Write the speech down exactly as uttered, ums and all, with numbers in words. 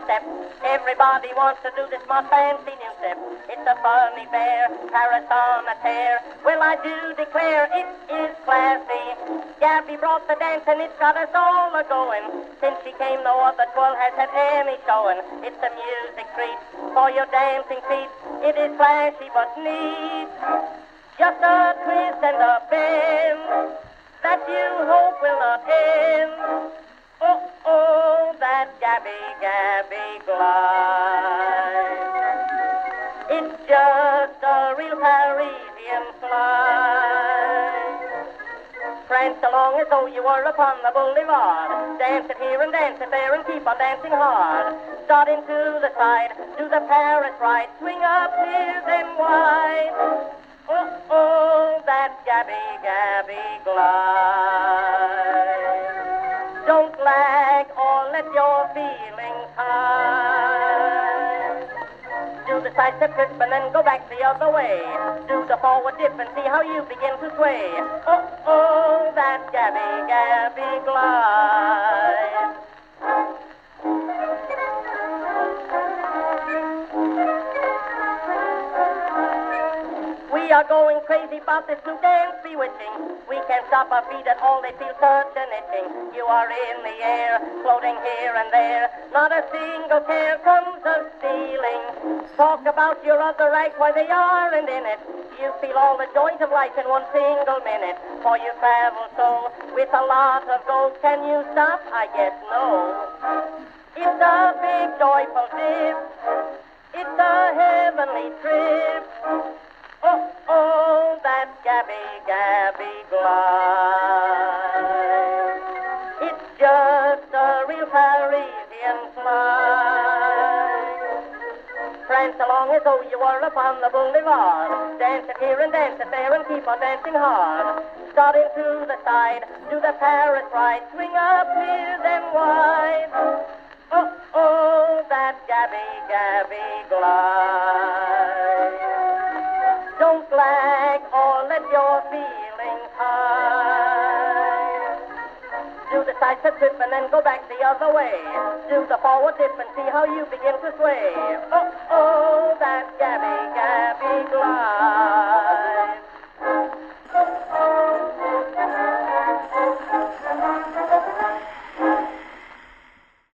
step. Everybody wants to do this most fancy new step. It's a funny bear, Paris on a tear. Well, I do declare it is classy. Gabby brought the dance and it's got us all a-going. Since she came, no other twirl has had any showing. It's a music treat for your dancing feet. It is flashy but neat. Just a twist and a bend that you hope will not end. Oh, oh, that Gabby, Gabby glide. It's just a real Parisian slide. Prance along as though you were upon the boulevard. Dance it here and dance it there and keep on dancing hard. Start into the side, do the Paris ride. Swing up here, then wide. Oh, oh, that Gabby, Gabby glide. Don't lag or let your feelings hide. Do the side step trip and then go back the other way. Do the forward dip and see how you begin to sway. Oh, oh, that Gabby, Gabby glide. We are going crazy about this new dance bewitching. We can't stop our feet at all, they feel such an itching. You are in the air, floating here and there. Not a single care comes of stealing. Talk about your other act, why they aren't in it. You feel all the joys of life in one single minute. For you travel so, with a lot of gold. Can you stop? I guess no. It's a big joyful dip. It's a heavenly trip. Oh, oh, that Gabby, Gabby glide. It's just a real Parisian slide. Prance along as though you were upon the boulevard. Dance it here and dance it there and keep on dancing hard. Start into the side, do the Paris ride. Swing up here, then wide. Oh, oh, that Gabby, Gabby glide. Don't lag or let your feelings hide. Do the side step trip and then go back the other way. Do the forward dip and see how you begin to sway. Oh, oh, that Gabby, Gabby glide.